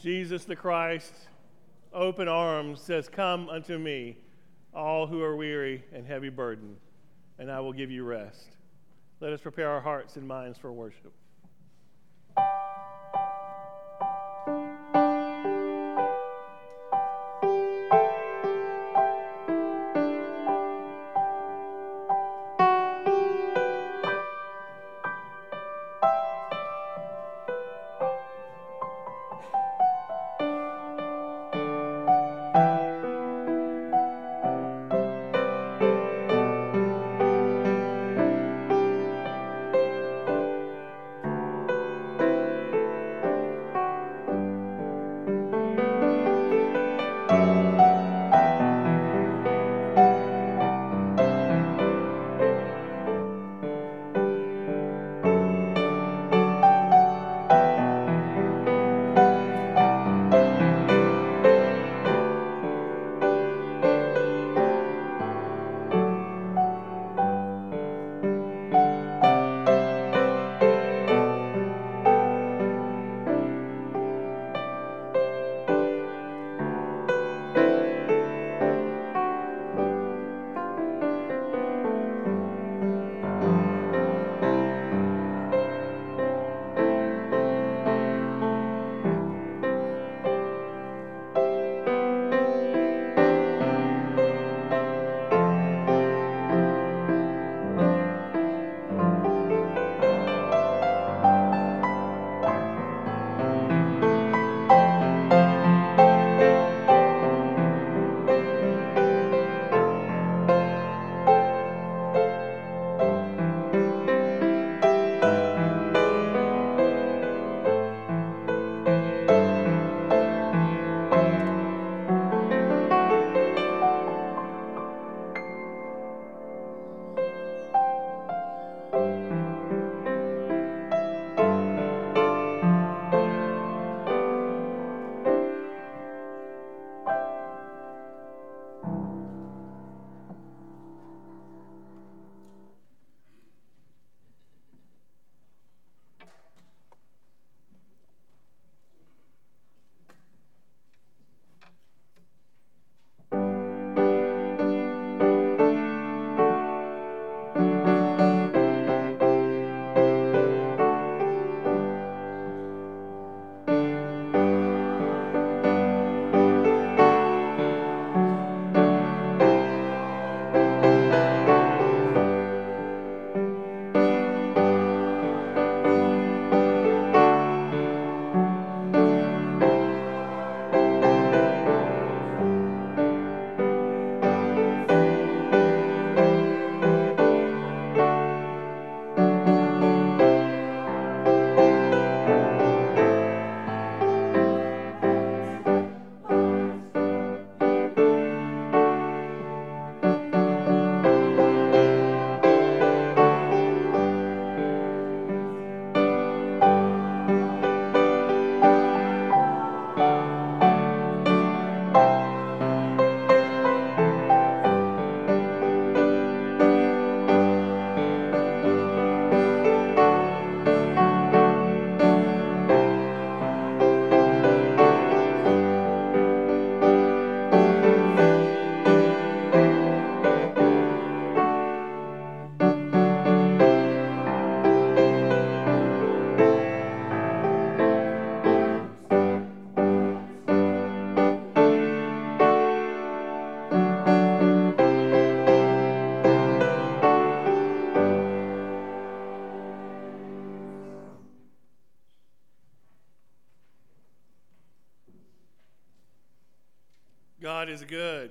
Jesus the Christ, open arms, says, "Come unto me, all who are weary and heavy burdened, and I will give you rest." Let us prepare our hearts and minds for worship. God is good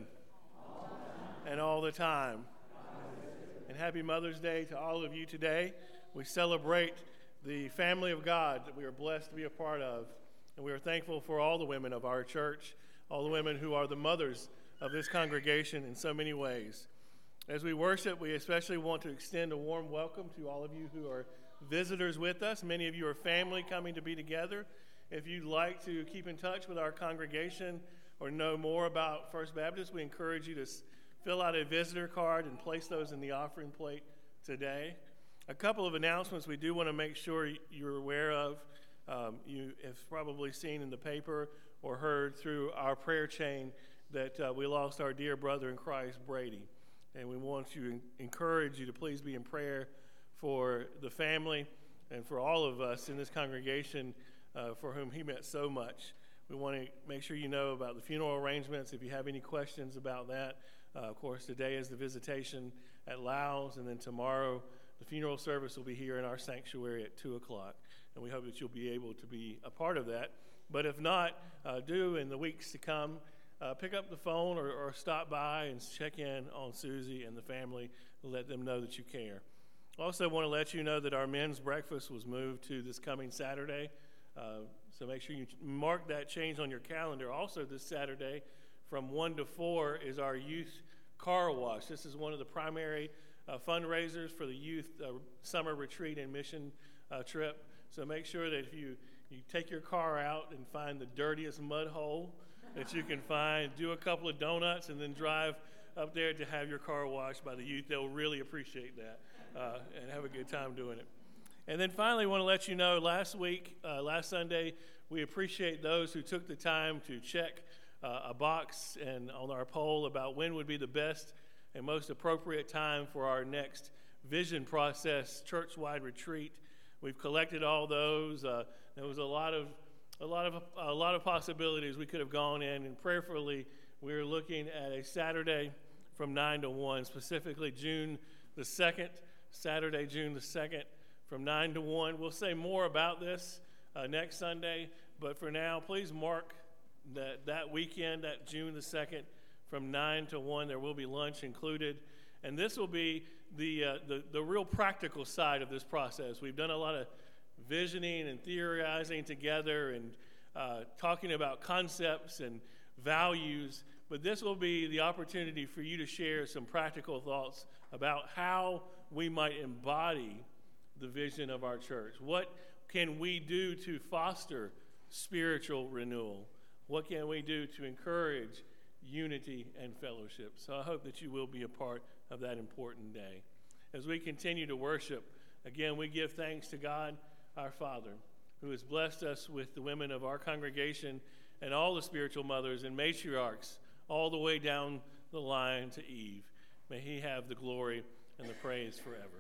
and all the time. And happy Mother's Day to all of you today. We celebrate the family of God that we are blessed to be a part of. And we are thankful for all the women of our church, all the women who are the mothers of this congregation in so many ways. As we worship, we especially want to extend a warm welcome to all of you who are visitors with us. Many of you are family coming to be together. If you'd like to keep in touch with our congregation or know more about First Baptist, we encourage you to fill out a visitor card and place those in the offering plate today. A couple of announcements we do want to make sure you're aware of. You have probably seen in the paper or heard through our prayer chain that we lost our dear brother in Christ, Brady. And we want to encourage you to please be in prayer for the family and for all of us in this congregation for whom he meant so much. We want to make sure you know about the funeral arrangements. If you have any questions about that, of course, today is the visitation at Lau's, and then tomorrow the funeral service will be here in our sanctuary at 2 o'clock. And we hope that you'll be able to be a part of that. But if not, do in the weeks to come, pick up the phone or stop by and check in on Susie and the family to let them know that you care. Also want to let you know that our men's breakfast was moved to this coming Saturday. So make sure you mark that change on your calendar. Also this Saturday from 1 to 4 is our youth car wash. This is one of the primary fundraisers for the youth summer retreat and mission trip. So make sure that if you take your car out and find the dirtiest mud hole that you can find, do a couple of donuts, and then drive up there to have your car washed by the youth. They'll really appreciate that and have a good time doing it. And then finally, I want to let you know, last Sunday, we appreciate those who took the time to check a box and on our poll about when would be the best and most appropriate time for our next Vision Process church-wide retreat. We've collected all those. There was a lot of possibilities we could have gone in, and prayerfully, we're looking at a Saturday from 9 to 1, specifically June the 2nd, Saturday, June the 2nd, from 9 to 1. We'll say more about this next Sunday, but for now, please mark that weekend, that June the 2nd, from 9 to 1. There will be lunch included, and this will be the real practical side of this process. We've done a lot of visioning and theorizing together and talking about concepts and values, but this will be the opportunity for you to share some practical thoughts about how we might embody the vision of our church. What can we do to foster spiritual renewal? What can we do to encourage unity and fellowship? So I hope that you will be a part of that important day. As we continue to worship, again, we give thanks to God, our Father, who has blessed us with the women of our congregation and all the spiritual mothers and matriarchs all the way down the line to Eve. May he have the glory and the praise forever.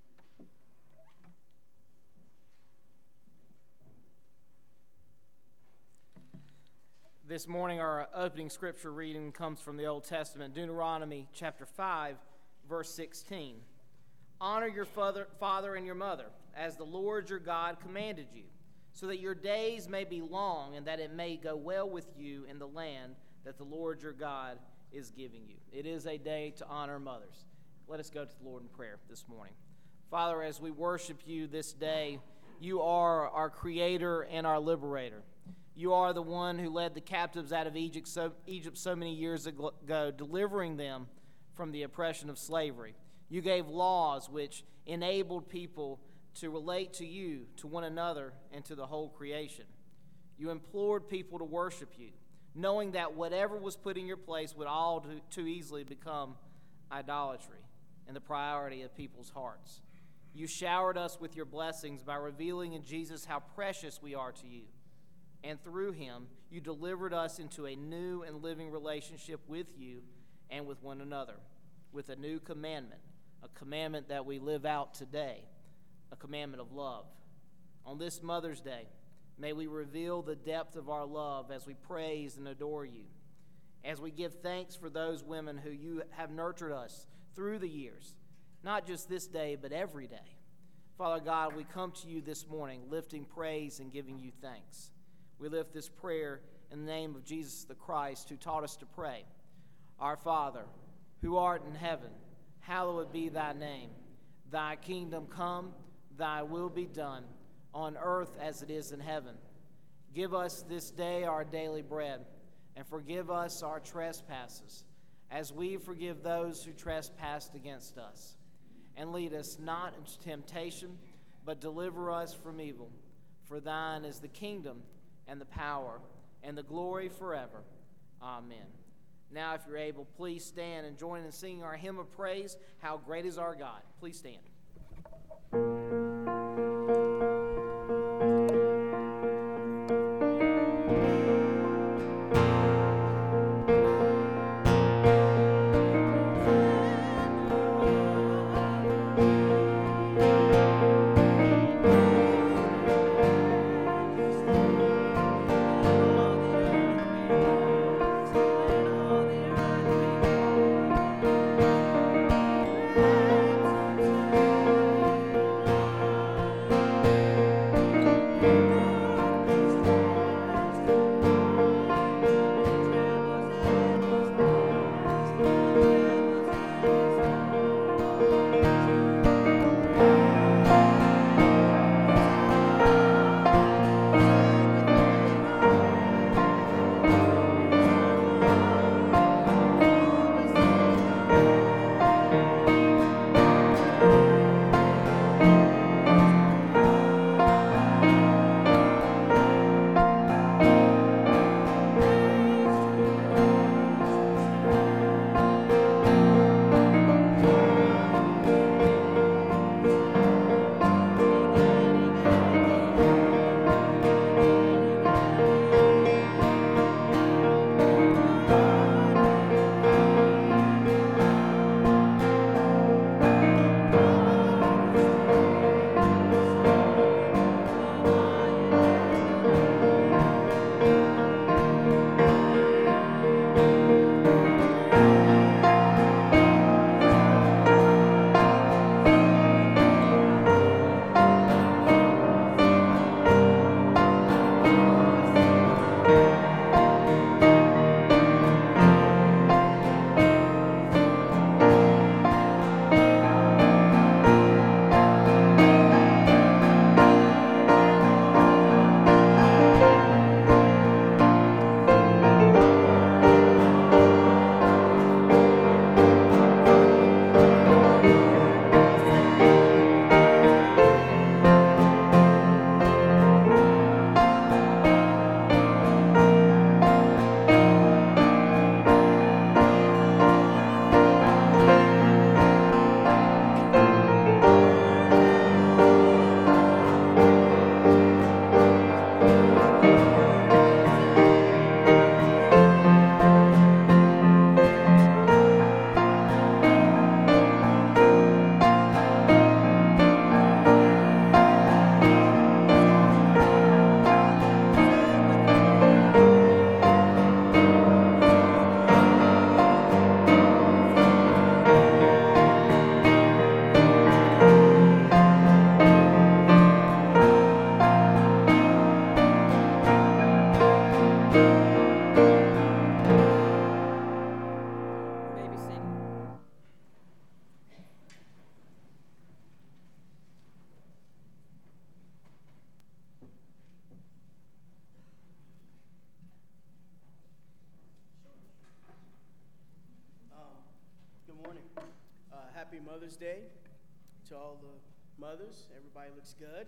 This morning, our opening scripture reading comes from the Old Testament, Deuteronomy chapter 5, verse 16. Honor your father and your mother, as the Lord your God commanded you, so that your days may be long and that it may go well with you in the land that the Lord your God is giving you. It is a day to honor mothers. Let us go to the Lord in prayer this morning. Father, as we worship you this day, you are our creator and our liberator. You are the one who led the captives out of Egypt so many years ago, delivering them from the oppression of slavery. You gave laws which enabled people to relate to you, to one another, and to the whole creation. You implored people to worship you, knowing that whatever was put in your place would all too easily become idolatry and the priority of people's hearts. You showered us with your blessings by revealing in Jesus how precious we are to you. And through him, you delivered us into a new and living relationship with you and with one another, with a new commandment, a commandment that we live out today, a commandment of love. On this Mother's Day, may we reveal the depth of our love as we praise and adore you, as we give thanks for those women who you have nurtured us through the years, not just this day, but every day. Father God, we come to you this morning lifting praise and giving you thanks. We lift this prayer in the name of Jesus the Christ, who taught us to pray. Our Father, who art in heaven, hallowed be thy name. Thy kingdom come, thy will be done, on earth as it is in heaven. Give us this day our daily bread, and forgive us our trespasses, as we forgive those who trespass against us. And lead us not into temptation, but deliver us from evil. For thine is the kingdom, and the power, and the glory forever. Amen. Now, if you're able, please stand and join in singing our hymn of praise, How Great Is Our God. Please stand. Happy Mother's Day to all the mothers. Everybody looks good.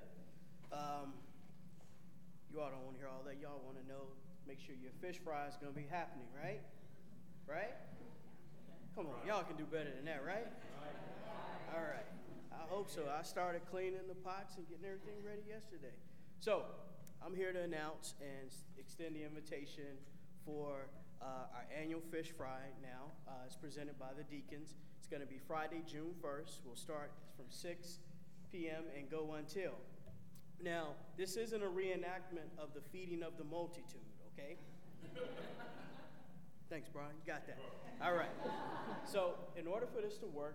You all don't want to hear all that. Y'all want to know, make sure your fish fry is going to be happening, right? Right? Come on, y'all can do better than that, right? All right. I hope so. I started cleaning the pots and getting everything ready yesterday. So, I'm here to announce and extend the invitation for our annual fish fry now. It's presented by the deacons. It's going to be Friday, June 1st. We'll start from 6 p.m. and go until. Now, this isn't a reenactment of the feeding of the multitude, okay? Thanks, Brian. You got that. All right. So, in order for this to work,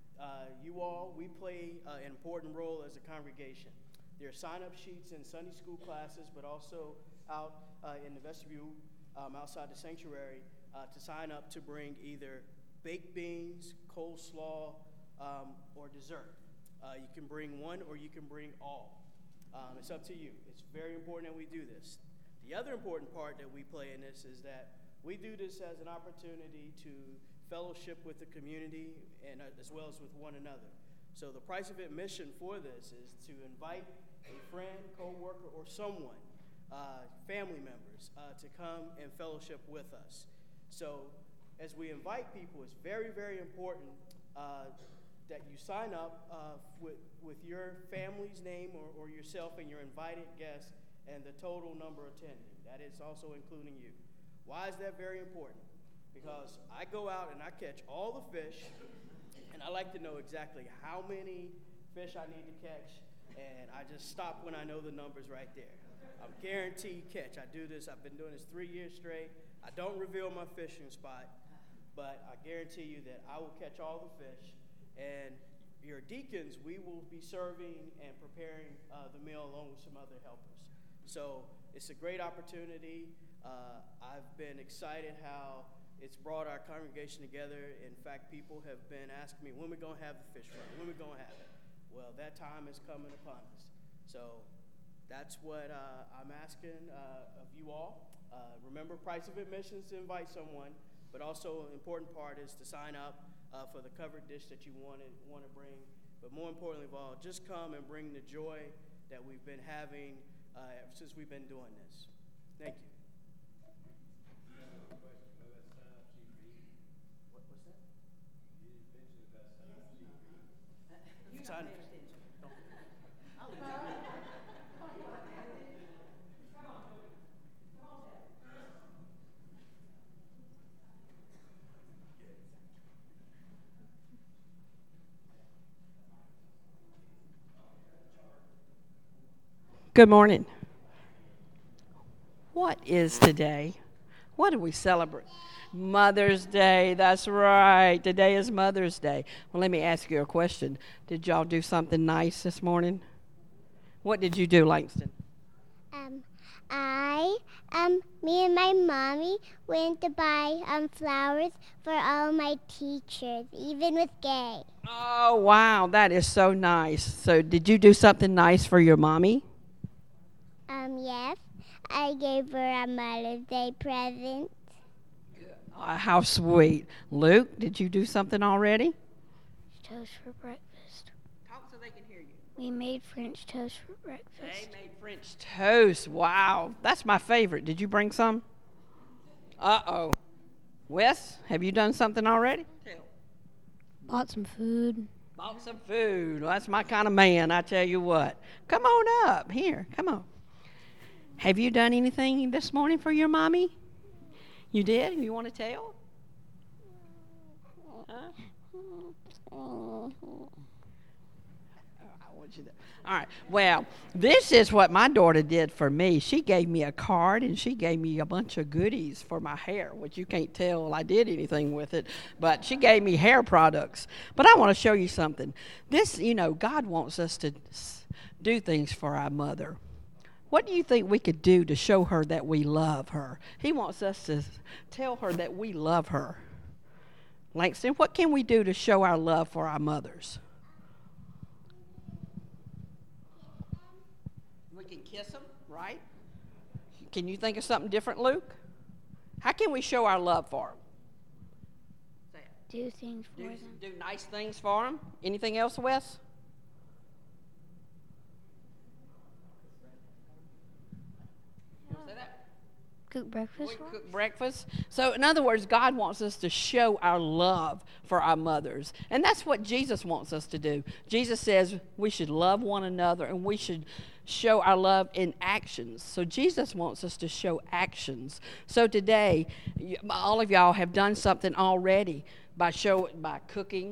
we play an important role as a congregation. There are sign-up sheets in Sunday school classes, but also out in the vestibule outside the sanctuary to sign up to bring either baked beans, coleslaw, or dessert. You can bring one or you can bring all. It's up to you. It's very important that we do this. The other important part that we play in this is that we do this as an opportunity to fellowship with the community and as well as with one another. So the price of admission for this is to invite a friend, co-worker, or someone, family members, to come and fellowship with us. So as we invite people, it's very, very important that you sign up with your family's name or yourself and your invited guests and the total number attending. That is also including you. Why is that very important? Because I go out and I catch all the fish, and I like to know exactly how many fish I need to catch, and I just stop when I know the numbers right there. I'm guaranteed catch. I do this. I've been doing this 3 years straight. I don't reveal my fishing spot, but I guarantee you that I will catch all the fish. And your deacons, we will be serving and preparing the meal along with some other helpers. So it's a great opportunity. I've been excited how it's brought our congregation together. In fact, people have been asking me, when we're going to have the fish fry? When we're going to have it? Well, that time is coming upon us. So that's what I'm asking of you all. Remember, price of admission is to invite someone, but also an important part is to sign up for the covered dish that you want to bring. But more importantly of all, just come and bring the joy that we've been having since we've been doing this. Thank you. Good morning. What is today? What do we celebrate? Mother's Day, that's right. Today is Mother's Day. Well, let me ask you a question. Did y'all do something nice this morning? What did you do, Langston? Me and my mommy went to buy flowers for all my teachers, even with Gay. Oh, wow, that is so nice. So did you do something nice for your mommy? Yes. I gave her a Mother's Day present. How sweet. Luke, did you do something already? Toast for breakfast. Talk so they can hear you. We made French toast for breakfast. They made French toast. Wow, that's my favorite. Did you bring some? Uh-oh. Wes, have you done something already? Bought some food. Bought some food. Well, that's my kind of man, I tell you what. Come on up. Here, come on. Have you done anything this morning for your mommy? You did? You want to tell? Huh? I want you to. All right. Well, this is what my daughter did for me. She gave me a card and she gave me a bunch of goodies for my hair, which you can't tell I did anything with it, but she gave me hair products. But I want to show you something. This, God wants us to do things for our mother. What do you think we could do to show her that we love her? He wants us to tell her that we love her. Langston, what can we do to show our love for our mothers? We can kiss them, right? Can you think of something different, Luke? How can we show our love for them? Say it. Do things for them. Do nice things for them. Anything else, Wes? Say that. Cook breakfast We for 'em. cook breakfast. So, in other words, God wants us to show our love for our mothers. And that's what Jesus wants us to do. Jesus says we should love one another and we should show our love in actions. So, Jesus wants us to show actions. So, today, all of y'all have done something already by cooking,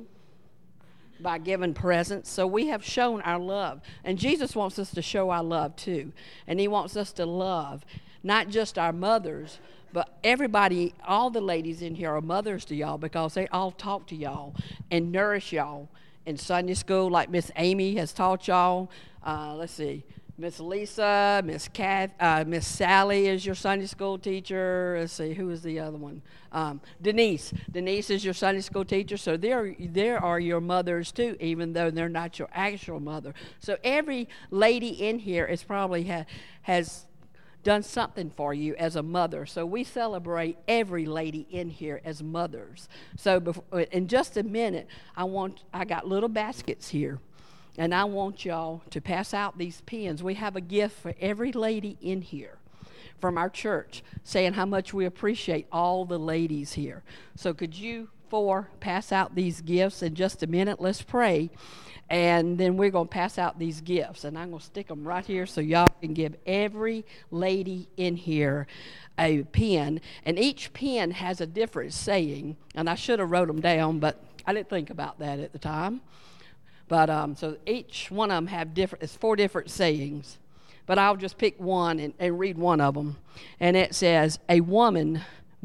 by giving presents. So we have shown our love. And Jesus wants us to show our love too. And he wants us to love not just our mothers, but everybody, all the ladies in here are mothers to y'all because they all talk to y'all and nourish y'all in Sunday school, like Miss Amy has taught y'all. Let's see. Miss Lisa, Miss Sally is your Sunday school teacher. Let's see, who is the other one? Denise. Denise is your Sunday school teacher. So there are your mothers too, even though they're not your actual mother. So every lady in here is probably has done something for you as a mother. So we celebrate every lady in here as mothers. So in just a minute, I got little baskets here. And I want y'all to pass out these pens. We have a gift for every lady in here from our church saying how much we appreciate all the ladies here. So could you four pass out these gifts in just a minute? Let's pray. And then we're going to pass out these gifts. And I'm going to stick them right here so y'all can give every lady in here a pen. And each pen has a different saying. And I should have wrote them down, but I didn't think about that at the time. But so each one of them it's 4 different sayings. But I'll just pick one and read one of them. And it says, women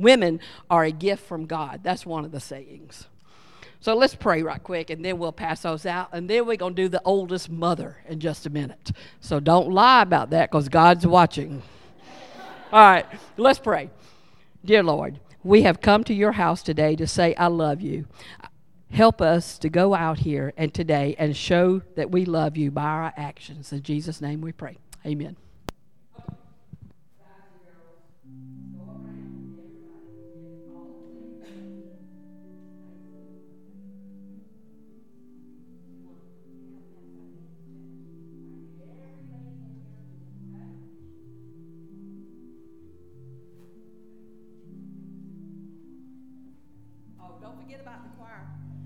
are a gift from God. That's one of the sayings. So let's pray right quick, and then we'll pass those out. And then we're going to do the oldest mother in just a minute. So don't lie about that because God's watching. All right, let's pray. Dear Lord, we have come to your house today to say, I love you. Help us to go out here and today and show that we love you by our actions. In Jesus' name we pray. Amen. Oh, don't forget about the choir.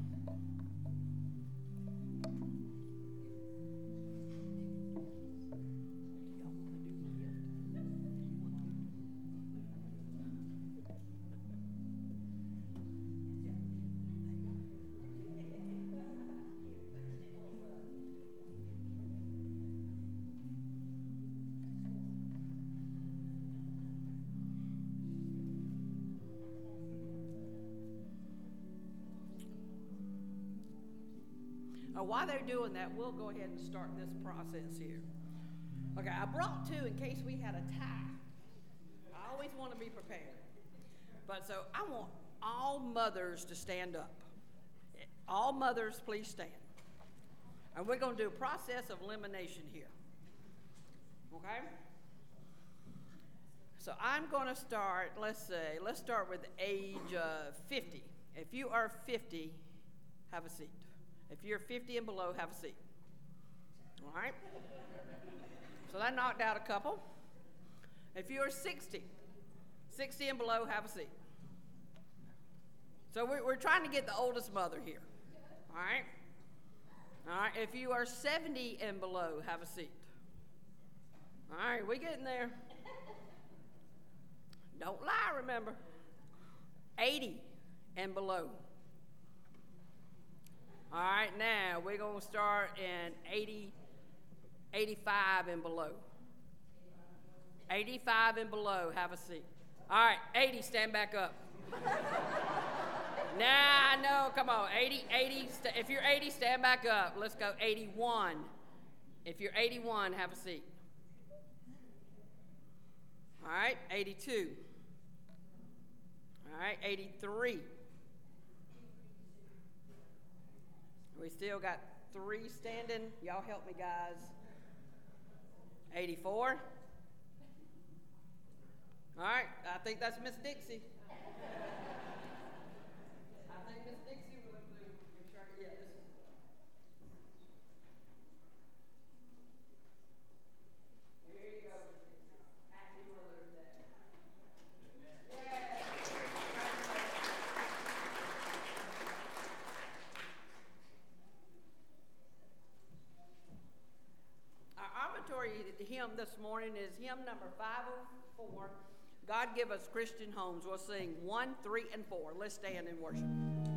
While they're doing that, we'll go ahead and start this process here. Okay, I brought 2 in case we had a tie. I always want to be prepared. But so I want all mothers to stand up. All mothers, please stand. And we're going to do a process of elimination here. Okay? So I'm going to start, let's start with the age 50. If you are 50, have a seat. If you're 50 and below, have a seat. All right? So that knocked out a couple. If you're 60 and below, have a seat. So we're trying to get the oldest mother here. All right? All right, if you are 70 and below, have a seat. All right, we're getting there. Don't lie, remember. 80 and below. All right, now we're going to start in 80, 85 and below. 85 and below, have a seat. All right, 80, stand back up. Nah, no, come on. 80, if you're 80, stand back up. Let's go 81. If you're 81, have a seat. All right, 82. All right, 83. We still got 3 standing. Y'all help me, guys. 84. All right, I think that's Miss Dixie. I think Miss Dixie celebratory hymn this morning is hymn number 504, God Give Us Christian Homes. We'll sing 1, 3, and 4. Let's stand and worship.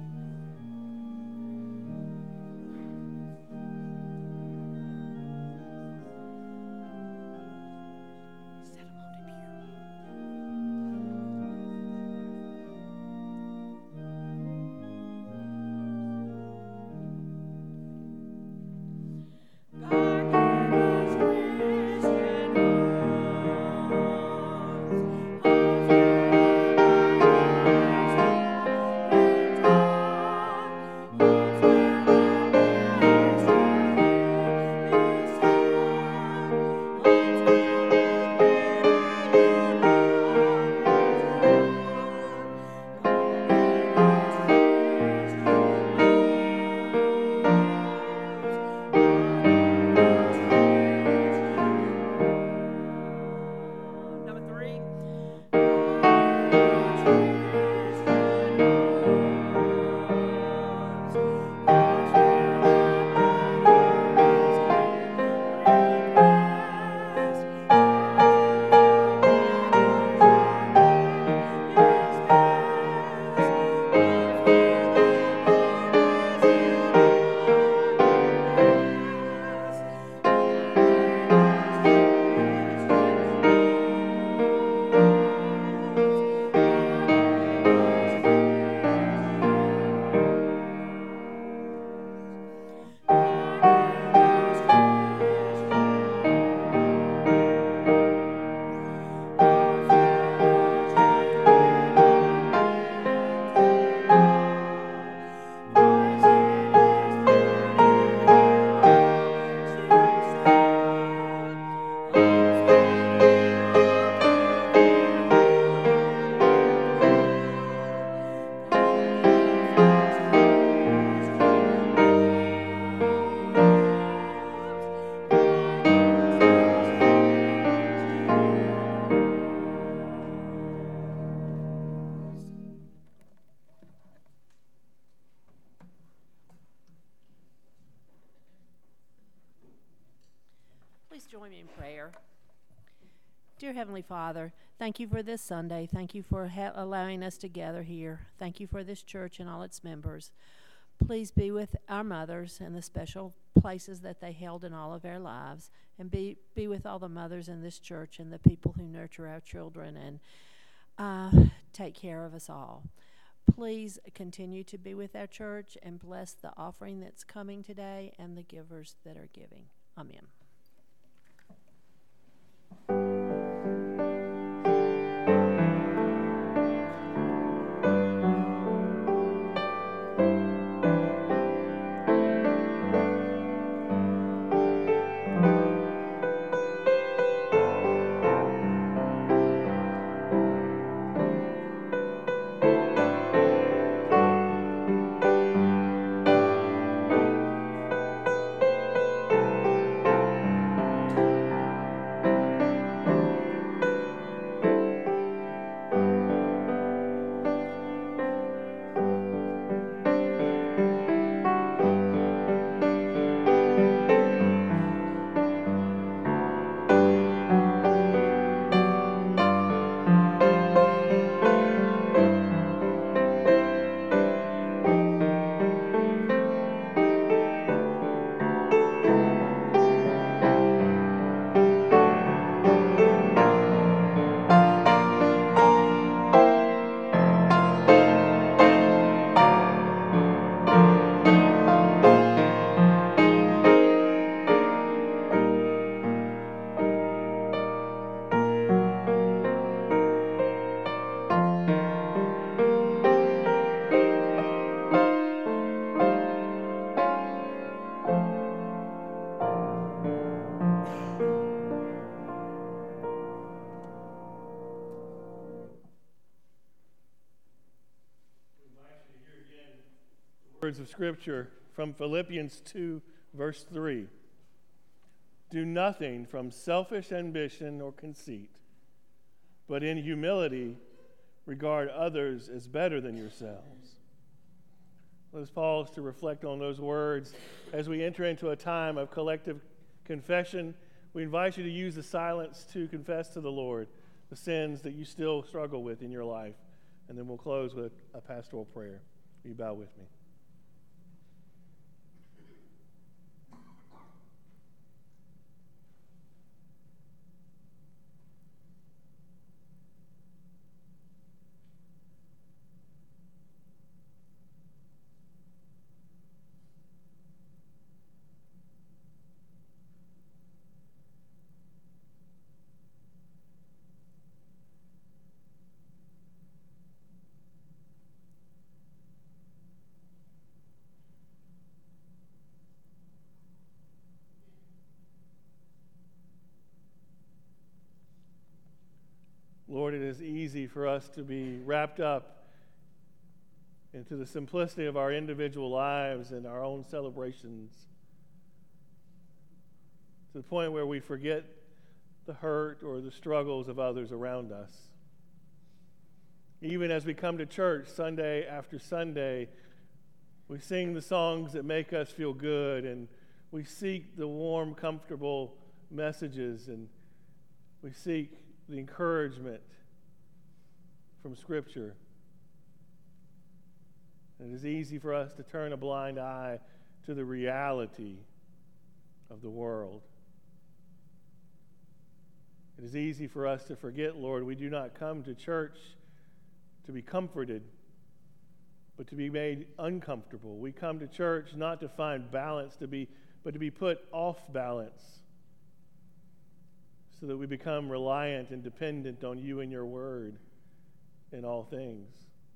Please join me in prayer. Dear Heavenly Father, thank you for this Sunday. Thank you for allowing us to gather here. Thank you for this church and all its members. Please be with our mothers and the special places that they held in all of our lives, and be with all the mothers in this church and the people who nurture our children and take care of us all. Please continue to be with our church and bless the offering that's coming today and the givers that are giving. Amen. Words of Scripture from Philippians 2, verse 3. Do nothing from selfish ambition or conceit, but in humility regard others as better than yourselves. Let us pause to reflect on those words as we enter into a time of collective confession we invite you to use the silence to confess to the Lord the sins that you still struggle with in your life. And then we'll close with a pastoral prayer. Will you bow with me? Lord, it is easy for us to be wrapped up into the simplicity of our individual lives and our own celebrations, to the point where we forget the hurt or the struggles of others around us. Even as we come to church Sunday after Sunday, we sing the songs that make us feel good, and we seek the warm, comfortable messages, and we seek the encouragement from Scripture. It is easy for us to turn a blind eye to the reality of the world. It is easy for us to forget, Lord, we do not come to church to be comforted, but to be made uncomfortable. We come to church not to find balance, but to be put off balance, so that we become reliant and dependent on you and your word in all things.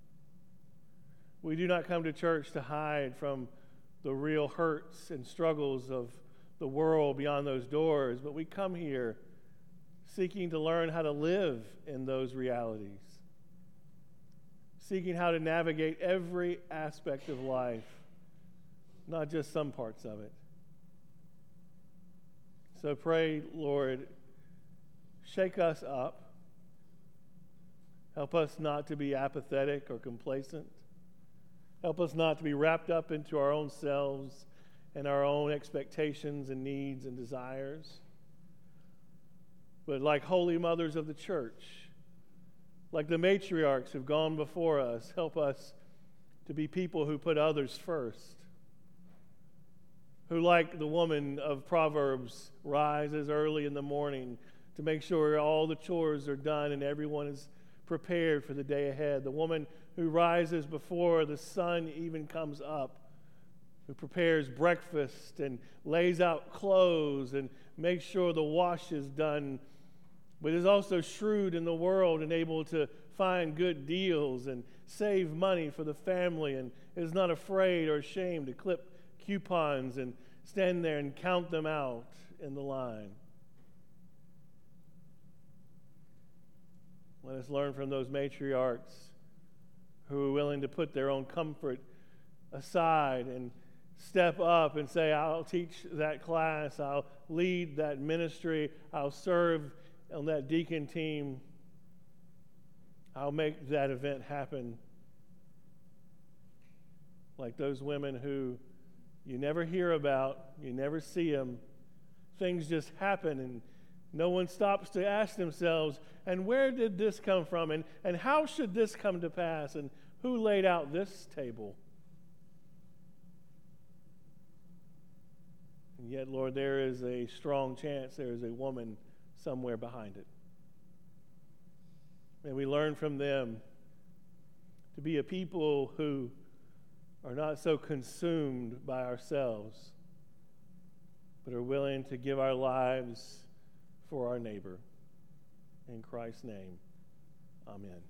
We do not come to church to hide from the real hurts and struggles of the world beyond those doors, but we come here seeking to learn how to live in those realities, seeking how to navigate every aspect of life, not just some parts of it. So pray, Lord, shake us up. Help us not to be apathetic or complacent. Help us not to be wrapped up into our own selves and our own expectations and needs and desires. But like holy mothers of the church, like the matriarchs who've gone before us, help us to be people who put others first, who, like the woman of Proverbs, rises early in the morning to make sure all the chores are done and everyone is prepared for the day ahead. The woman who rises before the sun even comes up, who prepares breakfast and lays out clothes and makes sure the wash is done, but is also shrewd in the world and able to find good deals and save money for the family, and is not afraid or ashamed to clip coupons and stand there and count them out in the line. Let us learn from those matriarchs who are willing to put their own comfort aside and step up and say, I'll teach that class, I'll lead that ministry, I'll serve on that deacon team, I'll make that event happen. Like those women who you never hear about, you never see them, things just happen and no one stops to ask themselves, and where did this come from? And how should this come to pass? And who laid out this table? And yet, Lord, there is a strong chance there is a woman somewhere behind it. May we learn from them to be a people who are not so consumed by ourselves, but are willing to give our lives for our neighbor. In Christ's name, amen.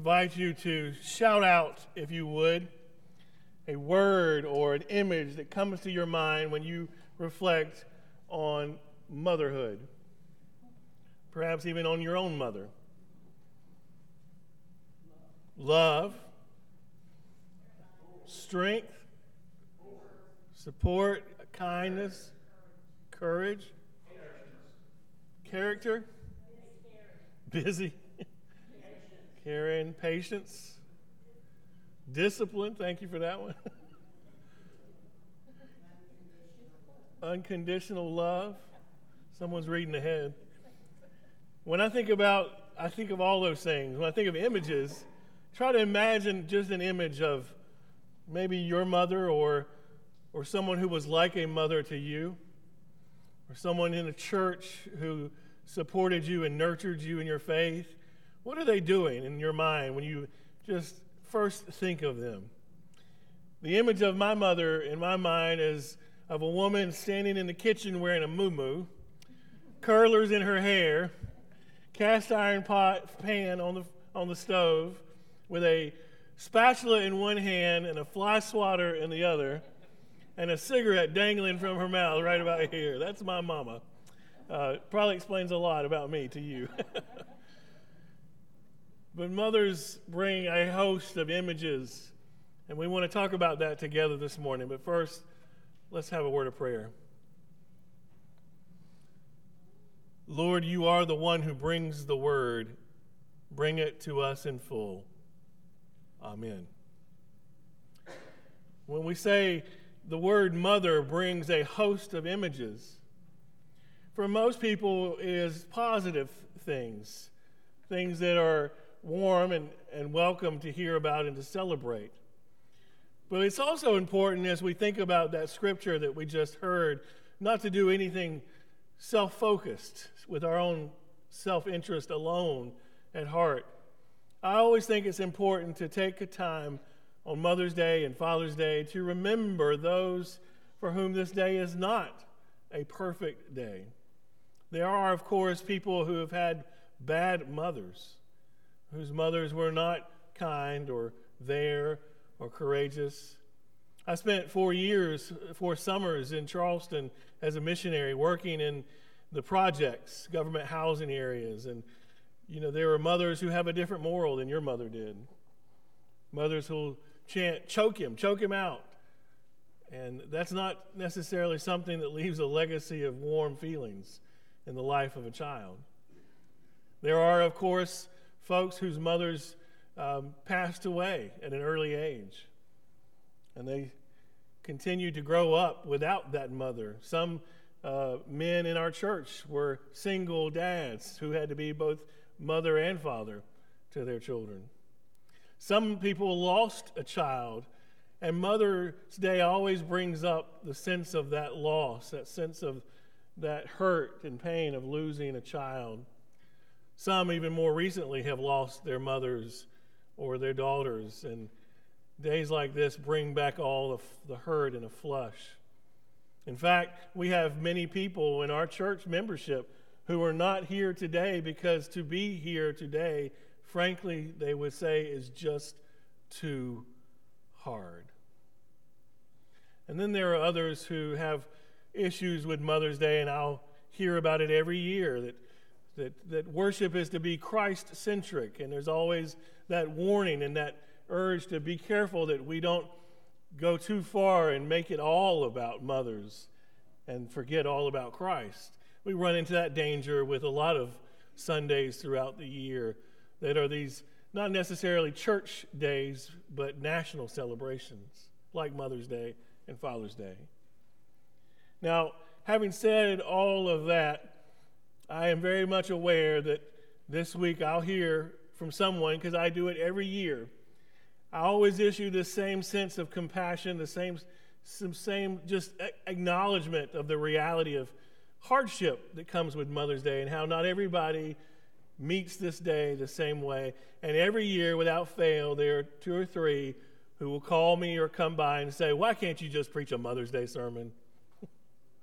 invite you to shout out, if you would, a word or an image that comes to your mind when you reflect on motherhood, perhaps even on your own mother. Love, strength, support, kindness, courage, character, busy, caring, patience, discipline. Thank you for that one. Unconditional love. Someone's reading ahead. When I think of all those things. When I think of images, try to imagine just an image of maybe your mother or someone who was like a mother to you, or someone in a church who supported you and nurtured you in your faith. What are they doing in your mind when you just first think of them? The image of my mother in my mind is of a woman standing in the kitchen wearing a muumuu, curlers in her hair, cast iron pan on the stove with a spatula in one hand and a fly swatter in the other, and a cigarette dangling from her mouth right about here. That's my mama. Probably explains a lot about me to you. But mothers bring a host of images, and we want to talk about that together this morning. But first, let's have a word of prayer. Lord, you are the one who brings the word. Bring it to us in full. Amen. When we say the word mother brings a host of images, for most people it is positive things that are warm and welcome to hear about and to celebrate. But it's also important as we think about that scripture that we just heard, not to do anything self-focused with our own self-interest alone at heart. I always think it's important to take a time on Mother's Day and Father's Day to remember those for whom this day is not a perfect day. There are, of course, people who have had bad mothers, whose mothers were not kind or there or courageous. I spent 4 summers in Charleston as a missionary working in the projects, government housing areas, and there were mothers who have a different moral than your mother did. Mothers who'll chant, choke him out. And that's not necessarily something that leaves a legacy of warm feelings in the life of a child. There are, of course, folks whose mothers passed away at an early age, and they continued to grow up without that mother. Some men in our church were single dads who had to be both mother and father to their children. Some people lost a child, and Mother's Day always brings up the sense of that loss, that sense of that hurt and pain of losing a child. Some even more recently have lost their mothers or their daughters, and days like this bring back all of the hurt in a flush. In fact, we have many people in our church membership who are not here today because to be here today, frankly, they would say is just too hard. And then there are others who have issues with Mother's Day, and I'll hear about it every year, that worship is to be Christ-centric, and there's always that warning and that urge to be careful that we don't go too far and make it all about mothers and forget all about Christ. We run into that danger with a lot of Sundays throughout the year that are these not necessarily church days, but national celebrations like Mother's Day and Father's Day. Now, having said all of that, I am very much aware that this week I'll hear from someone, because I do it every year. I always issue this same sense of compassion, the same just acknowledgement of the reality of hardship that comes with Mother's Day and how not everybody meets this day the same way. And every year, without fail, there are 2 or 3 who will call me or come by and say, "Why can't you just preach a Mother's Day sermon?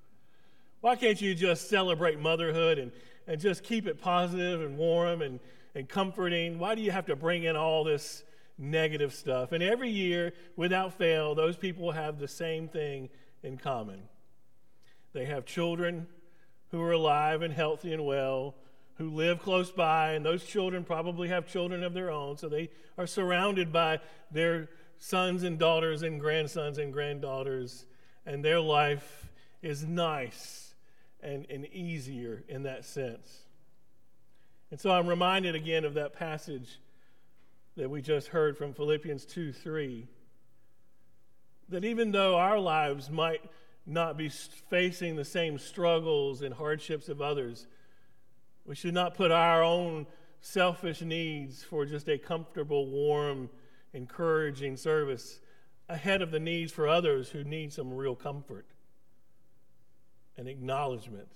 Why can't you just celebrate motherhood and just keep it positive and warm and and comforting? Why do you have to bring in all this negative stuff? And every year, without fail, those people have the same thing in common. They have children who are alive and healthy and well, who live close by, and those children probably have children of their own, so they are surrounded by their sons and daughters and grandsons and granddaughters, and their life is nice and easier in that sense. And so I'm reminded again of that passage that we just heard from Philippians 2:3, that even though our lives might not be facing the same struggles and hardships of others, we should not put our own selfish needs for just a comfortable, warm, encouraging service ahead of the needs for others who need some real comfort and acknowledgement.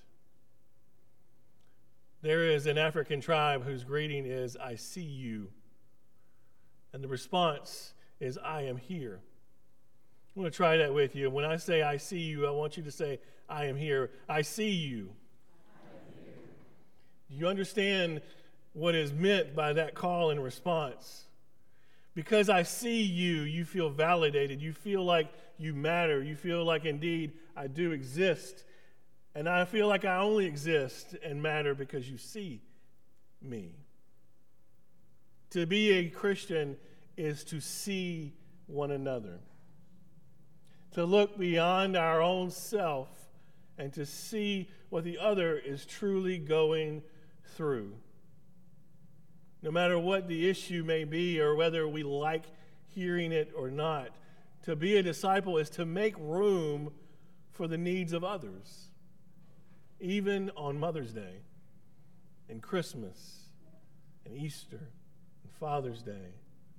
There is an African tribe whose greeting is, "I see you." And the response is, "I am here." I'm going to try that with you. When I say "I see you," I want you to say, "I am here." I see you. Do you understand what is meant by that call and response? Because I see you, you feel validated. You feel like you matter. You feel like, indeed, I do exist. And I feel like I only exist and matter because you see me. To be a Christian is to see one another, to look beyond our own self and to see what the other is truly going through. No matter what the issue may be or whether we like hearing it or not, to be a disciple is to make room for the needs of others, even on Mother's Day and Christmas and Easter and Father's Day.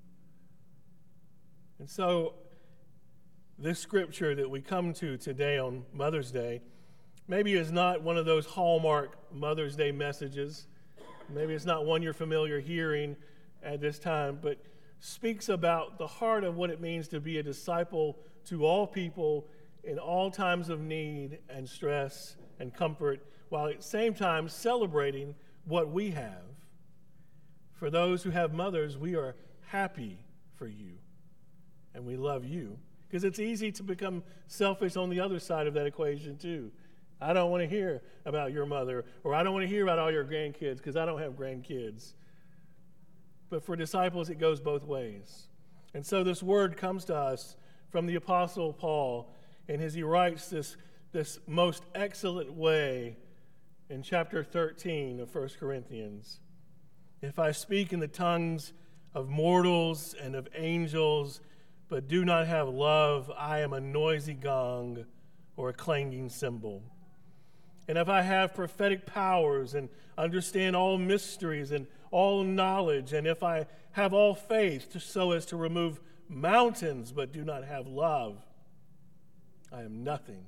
And so this scripture that we come to today on Mother's Day maybe is not one of those hallmark Mother's Day messages. Maybe it's not one you're familiar hearing at this time, but speaks about the heart of what it means to be a disciple to all people in all times of need and stress and comfort, while at the same time celebrating what we have. For those who have mothers, we are happy for you, and we love you. Because it's easy to become selfish on the other side of that equation too. I don't want to hear about your mother, or I don't want to hear about all your grandkids because I don't have grandkids. But for disciples, it goes both ways. And so this word comes to us from the Apostle Paul, and as he writes this most excellent way in chapter 13 of 1 Corinthians. If I speak in the tongues of mortals and of angels, but do not have love, I am a noisy gong or a clanging cymbal. And if I have prophetic powers and understand all mysteries and all knowledge, and if I have all faith so as to remove mountains but do not have love, I am nothing.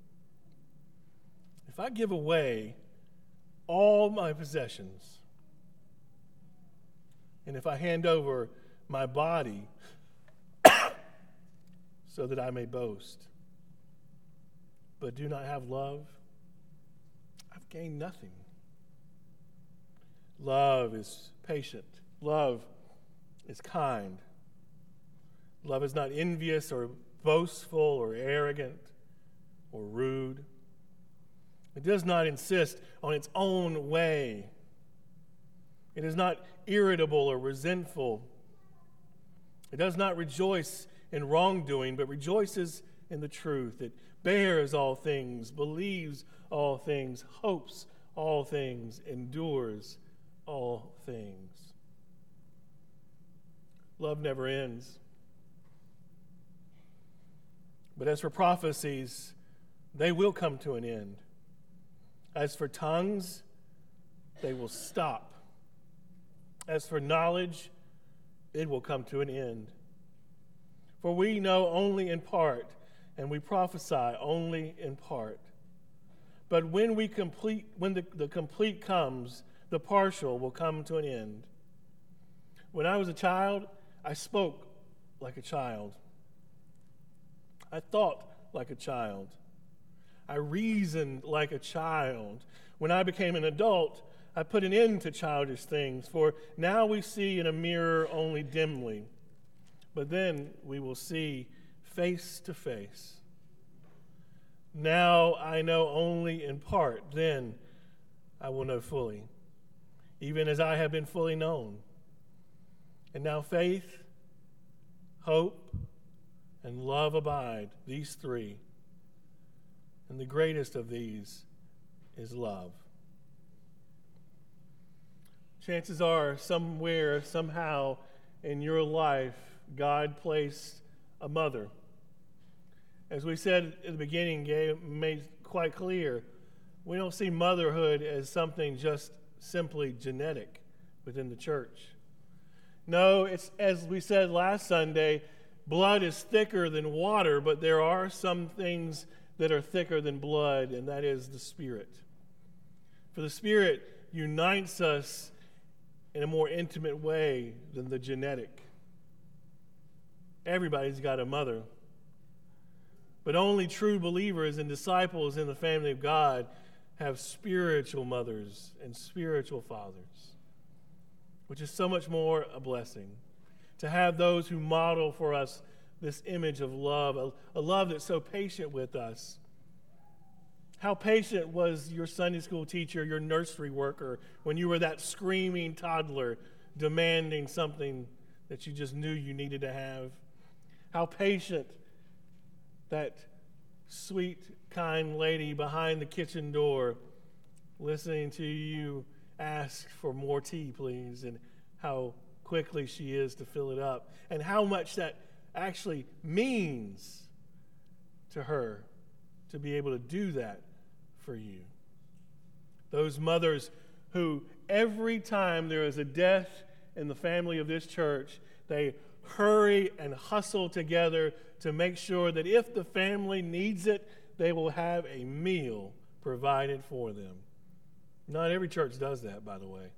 If I give away all my possessions, and if I hand over my body so that I may boast, but do not have love, I've gained nothing. Love is patient. Love is kind. Love is not envious or boastful or arrogant or rude. It does not insist on its own way. It is not irritable or resentful. It does not rejoice in wrongdoing, but rejoices in the truth. It bears all things, believes all things, hopes all things, endures all things. Love never ends. But as for prophecies, they will come to an end. As for tongues, they will stop. As for knowledge, it will come to an end. For we know only in part, and we prophesy only in part. But when the complete comes, the partial will come to an end. When I was a child, I spoke like a child. I thought like a child. I reasoned like a child. When I became an adult, I put an end to childish things, for now we see in a mirror only dimly, but then we will see face to face. Now I know only in part, then I will know fully, even as I have been fully known. And now faith, hope, and love abide, these three. And the greatest of these is love. Chances are somewhere, somehow in your life, God placed a mother. As we said at the beginning, Gabe made quite clear, we don't see motherhood as something just simply genetic within the church. No, it's, as we said last Sunday, blood is thicker than water, but there are some things that are thicker than blood, and that is the Spirit. For the Spirit unites us in a more intimate way than the genetic. Everybody's got a mother. But only true believers and disciples in the family of God have spiritual mothers and spiritual fathers, which is so much more a blessing. To have those who model for us this image of love, a love that's so patient with us. How patient was your Sunday school teacher, your nursery worker, when you were that screaming toddler demanding something that you just knew you needed to have? How patient that sweet, kind lady behind the kitchen door listening to you ask for more tea, please, and how quickly she is to fill it up, and how much that actually means to her to be able to do that for you. Those mothers who every time there is a death in the family of this church, they hurry and hustle together to make sure that if the family needs it, they will have a meal provided for them. Not every church does that, by the way.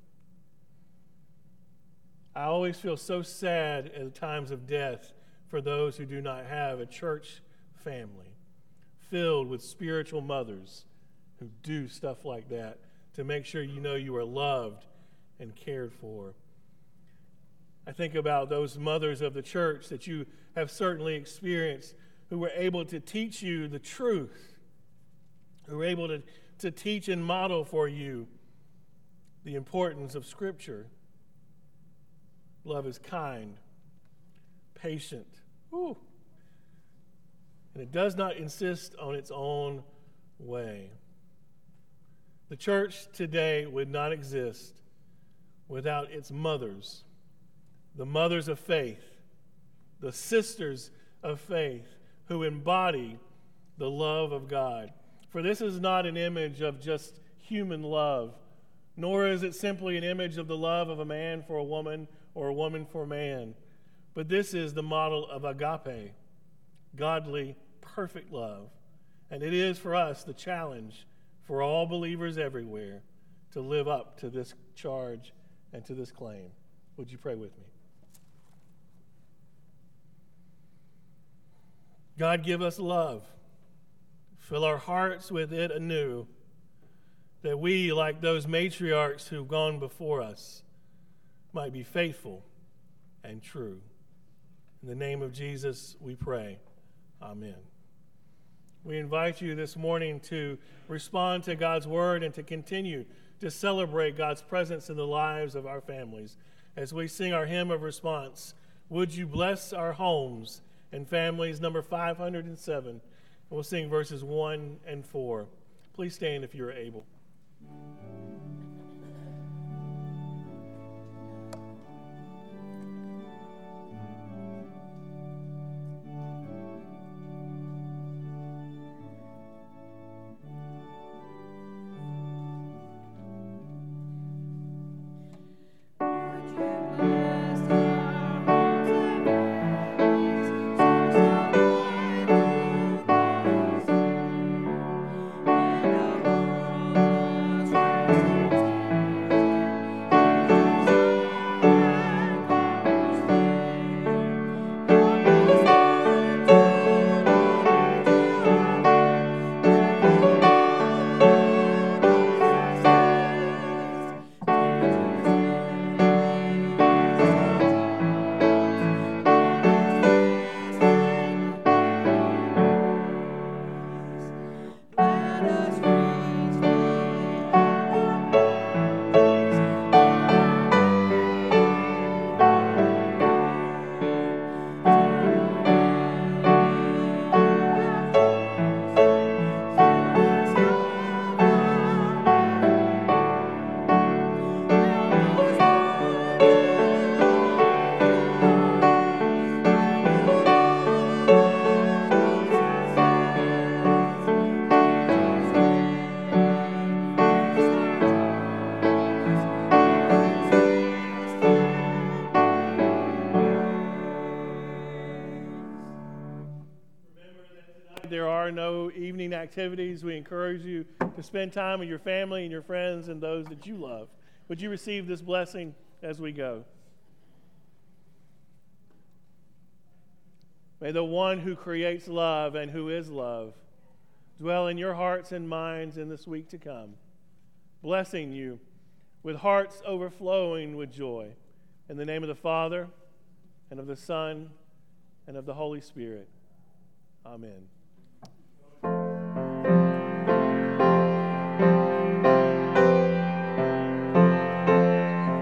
I always feel so sad at times of death for those who do not have a church family filled with spiritual mothers who do stuff like that to make sure you know you are loved and cared for. I think about those mothers of the church that you have certainly experienced who were able to teach you the truth, who were able to teach and model for you the importance of Scripture. Love is kind, patient, and it does not insist on its own way. The church today would not exist without its mothers, the mothers of faith, the sisters of faith who embody the love of God. For this is not an image of just human love, nor is it simply an image of the love of a man for a woman or a woman for a man, but this is the model of agape, godly, perfect love. And it is for us the challenge for all believers everywhere to live up to this charge and to this claim. Would you pray with me? God, give us love. Fill our hearts with it anew, that we, like those matriarchs who've gone before us, might be faithful and true. In the name of Jesus, we pray. Amen. We invite you this morning to respond to God's word and to continue to celebrate God's presence in the lives of our families. As we sing our hymn of response, would you bless our homes and families, number 507. And we'll sing verses 1 and 4. Please stand if you are able. Thank you. are no evening activities, we encourage you to spend time with your family and your friends and those that you love. Would you receive this blessing as we go? May the one who creates love and who is love dwell in your hearts and minds in this week to come, blessing you with hearts overflowing with joy. In the name of the Father, and of the Son, and of the Holy Spirit. Amen.